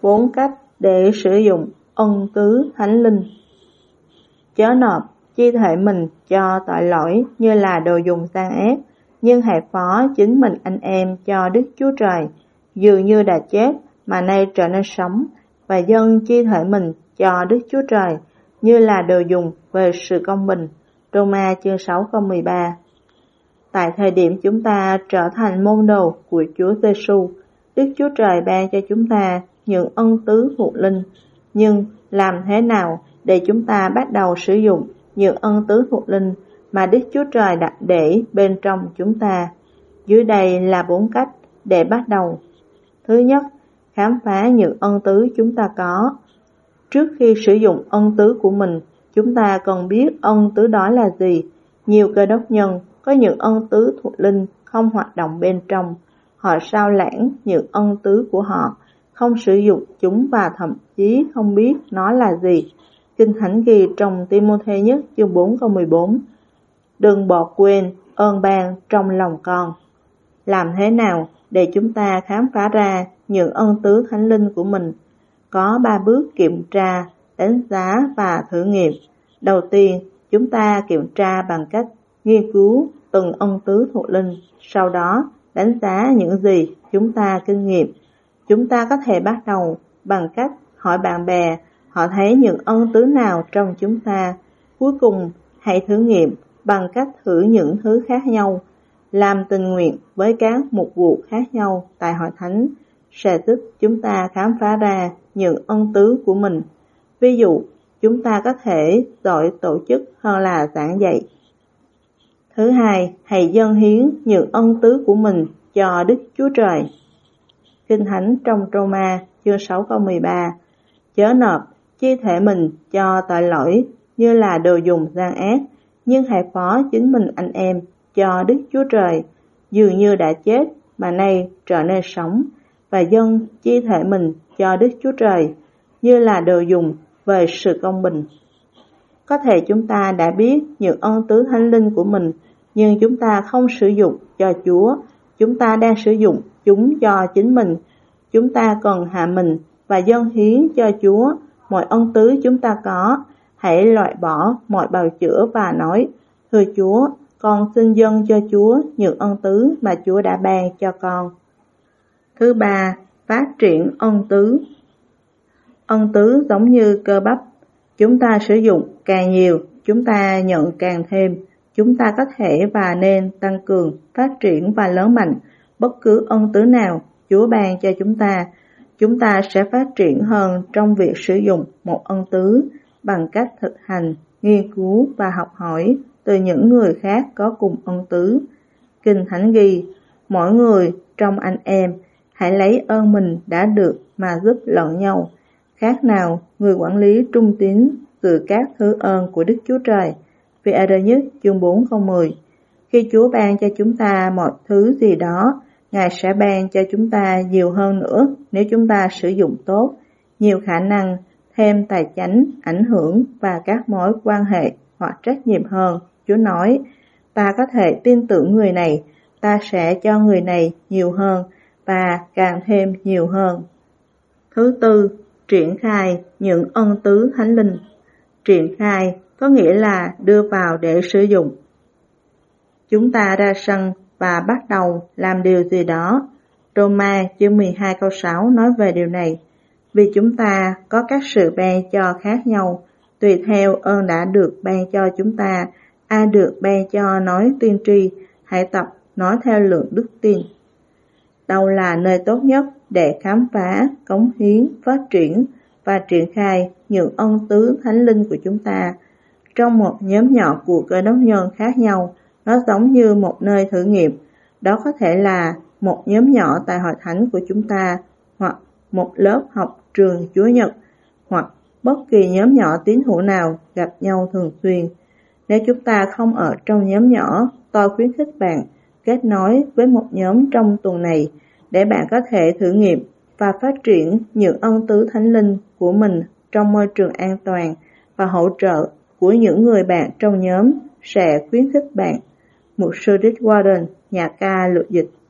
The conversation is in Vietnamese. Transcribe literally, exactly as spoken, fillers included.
Bốn cách để sử dụng ân tứ thánh linh. Chớ nộp chi thể mình cho tội lỗi như là đồ dùng gian ác, nhưng hãy phó chính mình anh em cho Đức Chúa Trời, dường như đã chết mà nay trở nên sống, và dâng chi thể mình cho Đức Chúa Trời như là đồ dùng về sự công bình. Roma chương sáu câu mười ba. Tại thời điểm chúng ta trở thành môn đồ của Chúa Giêsu, Đức Chúa Trời ban cho chúng ta những ân tứ thuộc linh. Nhưng làm thế nào để chúng ta bắt đầu sử dụng những ân tứ thuộc linh mà Đức Chúa Trời đặt để bên trong chúng ta? Dưới đây là bốn cách để bắt đầu. Thứ nhất, khám phá những ân tứ chúng ta có. Trước khi sử dụng ân tứ của mình, chúng ta cần biết ân tứ đó là gì. Nhiều Cơ Đốc nhân có những ân tứ thuộc linh không hoạt động bên trong. Họ sao lãng những ân tứ của họ, không sử dụng chúng và thậm chí không biết nó là gì. Kinh Thánh ghi trong Ti-mô-thê nhất chương bốn câu mười bốn: Đừng bỏ quên ơn ban trong lòng con. Làm thế nào để chúng ta khám phá ra những ân tứ thánh linh của mình? Có ba bước kiểm tra, đánh giá và thử nghiệm. Đầu tiên, chúng ta kiểm tra bằng cách nghiên cứu từng ân tứ thuộc linh, sau đó đánh giá những gì chúng ta kinh nghiệm. Chúng ta có thể bắt đầu bằng cách hỏi bạn bè họ thấy những ân tứ nào trong chúng ta. Cuối cùng, hãy thử nghiệm bằng cách thử những thứ khác nhau. Làm tình nguyện với các mục vụ khác nhau tại hội thánh sẽ giúp chúng ta khám phá ra những ân tứ của mình. Ví dụ, chúng ta có thể giỏi tổ chức hơn là giảng dạy. Thứ hai, hãy dâng hiến những ân tứ của mình cho Đức Chúa Trời. Kinh Thánh trong Roma chương sáu câu mười ba: Chớ nộp chi thể mình cho tội lỗi như là đồ dùng gian ác, nhưng hãy phó chính mình anh em cho Đức Chúa Trời, dường như đã chết mà nay trở nên sống, và dâng chi thể mình cho Đức Chúa Trời như là đồ dùng về sự công bình. Có thể chúng ta đã biết những ân tứ thánh linh của mình, nhưng chúng ta không sử dụng cho Chúa. Chúng ta đang sử dụng chúng cho chính mình. Chúng ta cần hạ mình và dâng hiến cho Chúa mọi ân tứ chúng ta có. Hãy loại bỏ mọi bào chữa và nói: Thưa Chúa, con xin dâng cho Chúa những ân tứ mà Chúa đã ban cho con. Thứ ba, phát triển ân tứ. Ân tứ giống như cơ bắp. Chúng ta sử dụng càng nhiều, chúng ta nhận càng thêm. Chúng ta có thể và nên tăng cường, phát triển và lớn mạnh bất cứ ân tứ nào Chúa ban cho chúng ta. Chúng ta sẽ phát triển hơn trong việc sử dụng một ân tứ bằng cách thực hành, nghiên cứu và học hỏi từ những người khác có cùng ân tứ. Kinh Thánh ghi: Mỗi người trong anh em hãy lấy ơn mình đã được mà giúp lẫn nhau. Khác nào người quản lý trung tín từ các thứ ơn của Đức Chúa Trời. Phi-e-rơ nhất chương bốn câu mười. Khi Chúa ban cho chúng ta mọi thứ gì đó, Ngài sẽ ban cho chúng ta nhiều hơn nữa nếu chúng ta sử dụng tốt, nhiều khả năng, thêm tài chánh, ảnh hưởng và các mối quan hệ hoặc trách nhiệm hơn. Chúa nói: Ta có thể tin tưởng người này, ta sẽ cho người này nhiều hơn và càng thêm nhiều hơn. Thứ tư, triển khai những ân tứ thánh linh. Triển khai có nghĩa là đưa vào để sử dụng. Chúng ta ra sân và bắt đầu làm điều gì đó. Roma chương mười hai câu sáu nói về điều này. Vì chúng ta có các sự ban cho khác nhau, tùy theo ơn đã được ban cho chúng ta. Ai được ban cho nói tiên tri, hãy tập nói theo lượng đức tin. Đâu là nơi tốt nhất để khám phá, cống hiến, phát triển và triển khai những ân tứ thánh linh của chúng ta? Trong một nhóm nhỏ của Cơ Đốc nhân khác nhau, nó giống như một nơi thử nghiệm. Đó có thể là một nhóm nhỏ tại hội thánh của chúng ta, hoặc một lớp học trường Chúa Nhật, hoặc bất kỳ nhóm nhỏ tín hữu nào gặp nhau thường xuyên. Nếu chúng ta không ở trong nhóm nhỏ, tôi khuyến khích bạn kết nối với một nhóm trong tuần này để bạn có thể thử nghiệm và phát triển những ân tứ thánh linh của mình trong môi trường an toàn, và hỗ trợ của những người bạn trong nhóm sẽ khuyến khích bạn. Mục sư Rick Warren, nhà ca lược dịch.